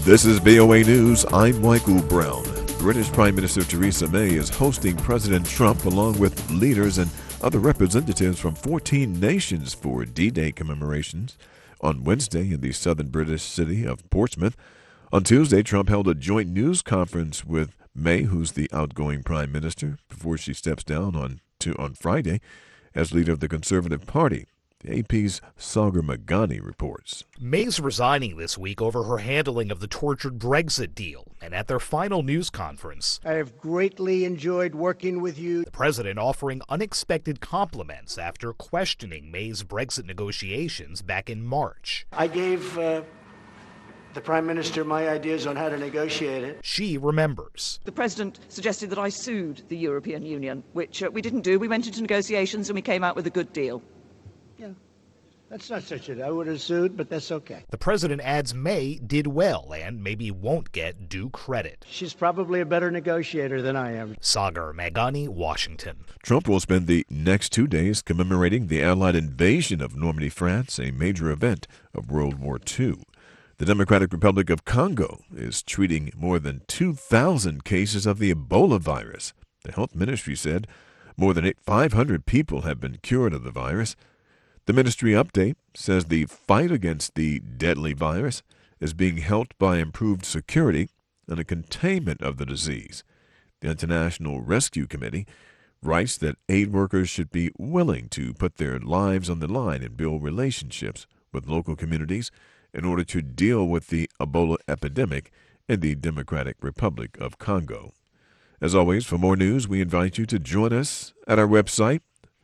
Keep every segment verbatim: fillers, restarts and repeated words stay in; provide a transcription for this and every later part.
This is V O A News. I'm Michael Brown. British Prime Minister Theresa May is hosting President Trump along with leaders and other representatives from fourteen nations for D-Day commemorations on Wednesday in the southern British city of Portsmouth. On Tuesday, Trump held a joint news conference with May, who's the outgoing prime minister, before she steps down on to, on Friday as leader of the Conservative Party. The A P's Sagar Meghani reports. May's resigning this week over her handling of the tortured Brexit deal, and at their final news conference, I have greatly enjoyed working with you. The president offering unexpected compliments after questioning May's Brexit negotiations back in March. I gave uh, the Prime Minister my ideas on how to negotiate it. She remembers. The President suggested that I sued the European Union, which uh, we didn't do. We went into negotiations and we came out with a good deal. Yeah, that's not such a... I would have sued, but that's okay. The president adds May did well and maybe won't get due credit. She's probably a better negotiator than I am. Sagar Meghani, Washington. Trump will spend the next two days commemorating the Allied invasion of Normandy, France, a major event of World War Two. The Democratic Republic of Congo is treating more than two thousand cases of the Ebola virus. The health ministry said more than five hundred people have been cured of the virus. The ministry update says the fight against the deadly virus is being helped by improved security and a containment of the disease. The International Rescue Committee writes that aid workers should be willing to put their lives on the line and build relationships with local communities in order to deal with the Ebola epidemic in the Democratic Republic of Congo. As always, for more news, we invite you to join us at our website,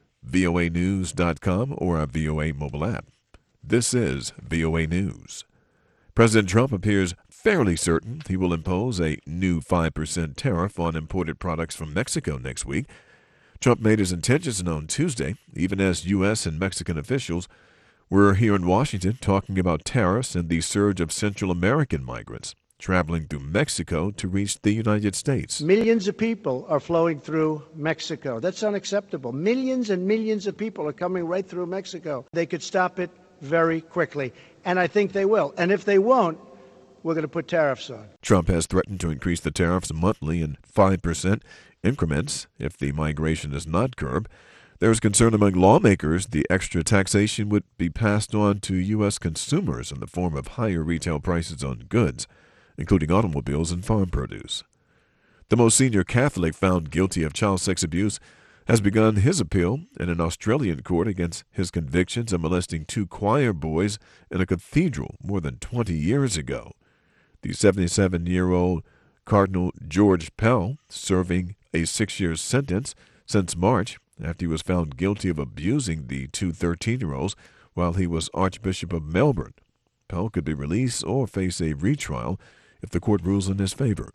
V O A news dot com, or our V O A mobile app. This is V O A News. President Trump appears fairly certain he will impose a new five percent tariff on imported products from Mexico next week. Trump made his intentions known Tuesday, even as U S and Mexican officials were here in Washington talking about tariffs and the surge of Central American migrants traveling through Mexico to reach the United States. Millions of people are flowing through Mexico. That's unacceptable. Millions and millions of people are coming right through Mexico. They could stop it very quickly, and I think they will. And if they won't, we're going to put tariffs on. Trump has threatened to increase the tariffs monthly in five percent increments if the migration is not curbed. There is concern among lawmakers the extra taxation would be passed on to U S consumers in the form of higher retail prices on goods, including automobiles and farm produce. The most senior Catholic found guilty of child sex abuse has begun his appeal in an Australian court against his convictions of molesting two choir boys in a cathedral more than twenty years ago. The seventy-seven-year-old Cardinal George Pell serving a six-year sentence since March after he was found guilty of abusing the two thirteen-year-olds while he was Archbishop of Melbourne. Pell could be released or face a retrial if the court rules in his favor.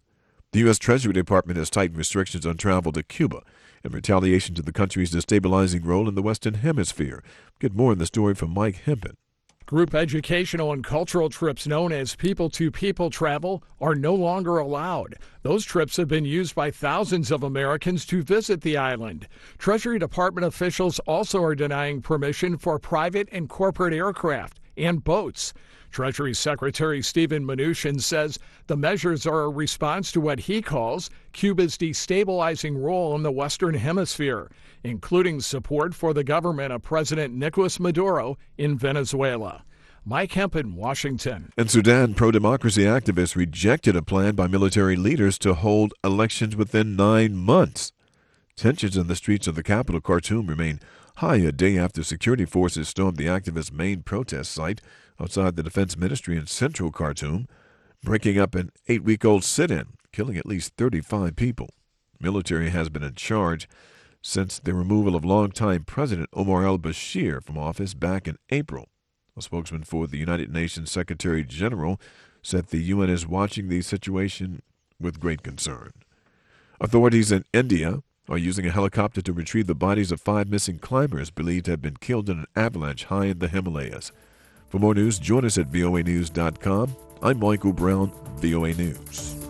The U S Treasury Department has tightened restrictions on travel to Cuba in retaliation to the country's destabilizing role in the Western Hemisphere. Get more in the story from Mike Hempen. Group educational and cultural trips known as people-to-people travel are no longer allowed. Those trips have been used by thousands of Americans to visit the island. Treasury Department officials also are denying permission for private and corporate aircraft and boats. Treasury Secretary Steven Mnuchin says the measures are a response to what he calls Cuba's destabilizing role in the Western Hemisphere, including support for the government of President Nicolas Maduro in Venezuela. Mike Hempen, Washington. In Sudan, pro-democracy activists rejected a plan by military leaders to hold elections within nine months. Tensions in the streets of the capital, Khartoum, remain high a day after security forces stormed the activists' main protest site outside the defense ministry in central Khartoum, breaking up an eight-week-old sit-in, killing at least thirty-five people. Military has been in charge since the removal of longtime President Omar al-Bashir from office back in April. A spokesman for the United Nations Secretary General said the U N is watching the situation with great concern. Authorities in India are using a helicopter to retrieve the bodies of five missing climbers believed to have been killed in an avalanche high in the Himalayas. For more news, join us at V O A news dot com. I'm Michael Brown, V O A News.